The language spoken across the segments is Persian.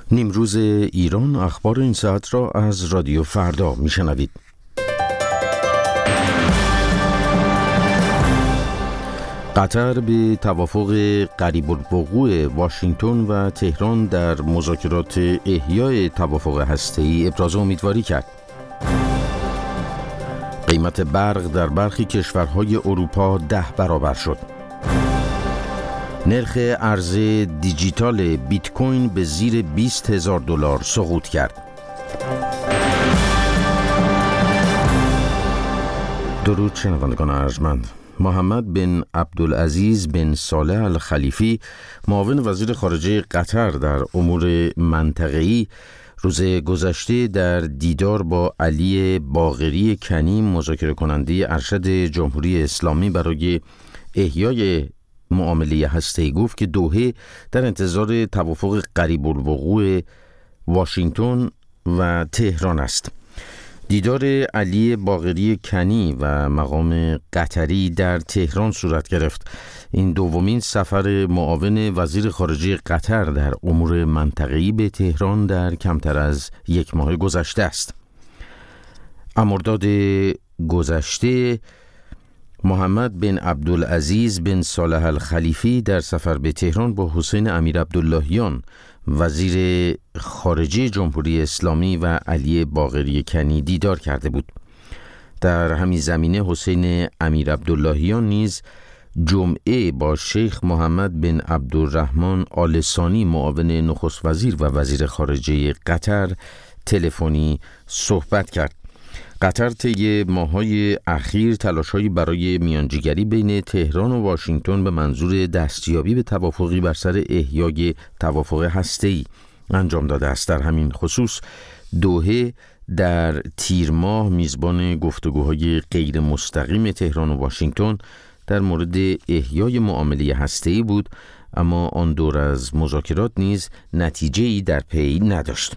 نیمروز ایران، اخبار این ساعت را از رادیو فردا میشنوید. قطر به توافق قریب الوقوع واشنگتن و تهران در مذاکرات احیای توافق هسته‌ای ابراز امیدواری کرد. قیمت برق در برخی کشورهای اروپا 10 برابر شد. نرخ ارز دیجیتال بیت کوین به زیر $20,000 سقوط کرد. درود شنوندگان ارجمند. محمد بن عبدالعزیز بن صالح الخلیفی، معاون وزیر خارجه قطر در امور منطقه‌ای، روز گذشته در دیدار با علی باقری کنی، مذاکره کننده ارشد جمهوری اسلامی برای احیای معامله هسته‌ای، گفت که دوحه در انتظار توافق قریب الوقوع واشنگتن و تهران است. دیدار علی باقری کنی و مقام قطری در تهران صورت گرفت. این دومین سفر معاون وزیر خارجه قطر در امور منطقه‌ای به تهران در کمتر از یک ماه گذشته است. مرداد گذشته محمد بن عبدالعزیز بن صالح الخلیفی در سفر به تهران با حسین امیر عبداللهیان، وزیر خارجه جمهوری اسلامی و علی باقری کنی دیدار کرده بود. در همین زمینه حسین امیر عبداللهیان نیز جمعه با شیخ محمد بن عبدالرحمن آل ثانی، معاون نخست وزیر و وزیر خارجه قطر، تلفنی صحبت کرد. قطر طی ماه‌های اخیر تلاش‌هایی برای میانجیگری بین تهران و واشنگتن به منظور دستیابی به توافقی بر سر احیای توافق هسته‌ای انجام داده است. در همین خصوص دوحه در تیر ماه میزبان گفتگوهای غیر مستقیم تهران و واشنگتن در مورد احیای معامله هسته‌ای بود، اما آن دور از مذاکرات نیز نتیجه‌ای در پی نداشت.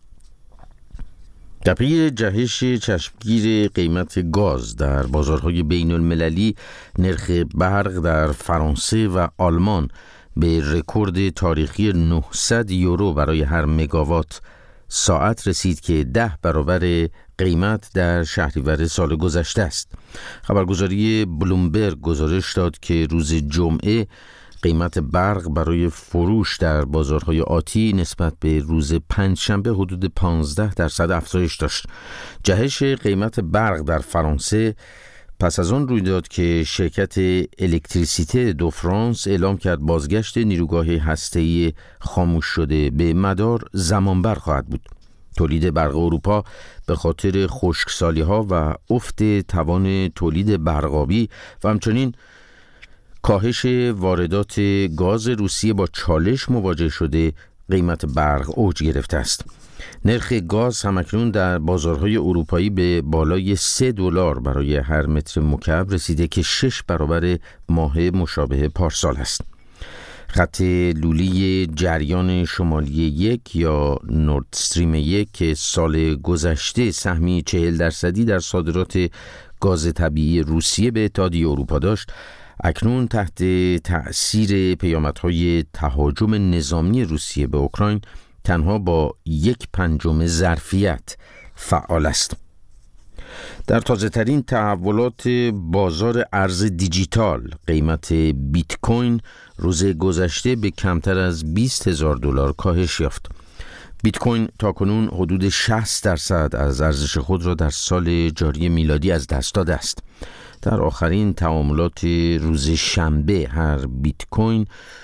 در پی جهش چشمگیر قیمت گاز در بازارهای بین المللی، نرخ برق در فرانسه و آلمان به رکورد تاریخی 900 یورو برای هر مگاوات ساعت رسید که 10 برابر قیمت در شهریور سال گذشته است. خبرگزاری بلومبرگ گزارش داد که روز جمعه قیمت برق برای فروش در بازارهای آتی نسبت به روز پنجشنبه حدود 15% افزایش داشت. جهش قیمت برق در فرانسه پس از آن روی داد که شرکت الکتریسیته دو فرانس اعلام کرد بازگشت نیروگاه هسته‌ای خاموش شده به مدار زمانبر خواهد بود. تولید برق اروپا به خاطر خشکسالی‌ها و افت توان تولید برقابی و همچنین کاهش واردات گاز روسیه با چالش مواجه شده، قیمت برق اوج گرفته است. نرخ گاز همکنون در بازارهای اروپایی به بالای $3 برای هر متر مکعب رسیده که 6 برابر ماه مشابه پارسال است. خط لولی جریان شمالی 1 یا نورد استریم 1 که سال گذشته سهمی 40% در صادرات گاز طبیعی روسیه به اتحادیه اروپا داشت، اکنون تحت تأثیر پیامدهای تهاجم نظامی روسیه به اوکراین تنها با 1/5 ظرفیت فعال است. در تازه‌ترین تحولات بازار ارز دیجیتال، قیمت بیت کوین روز گذشته به کمتر از $20,000 کاهش یافت. بیت کوین تاکنون حدود 60% از ارزش خود را در سال جاری میلادی از دست داده است. در آخرین تعاملات روز شنبه هر بیت کوین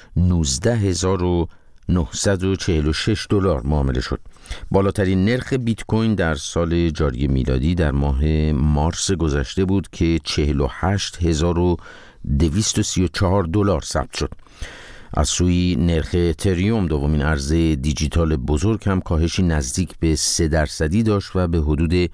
$19,946 معامله شد. بالاترین نرخ بیت کوین در سال جاری میلادی در ماه مارس گذشته بود که $48,234 ثبت شد. از سوی نرخ اتریوم، دومین ارز دیجیتال بزرگ، هم کاهشی نزدیک به 3% داشت و به حدود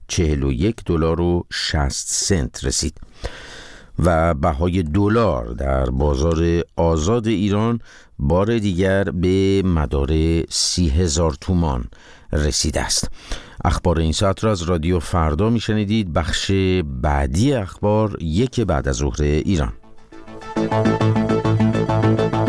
$41.60 رسید. و بهای دلار در بازار آزاد ایران بار دیگر به مدار 30,000 تومان رسیده است. اخبار این ساعت را از رادیو فردا میشنیدید. بخش بعدی اخبار 1 بعد از ظهر ایران.